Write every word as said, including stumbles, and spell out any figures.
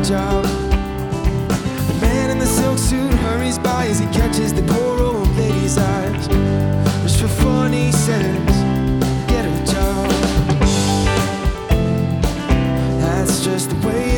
job. The man in the silk suit hurries by as he catches the poor old lady's eyes. Just for fun, he says, get a job. That's just the way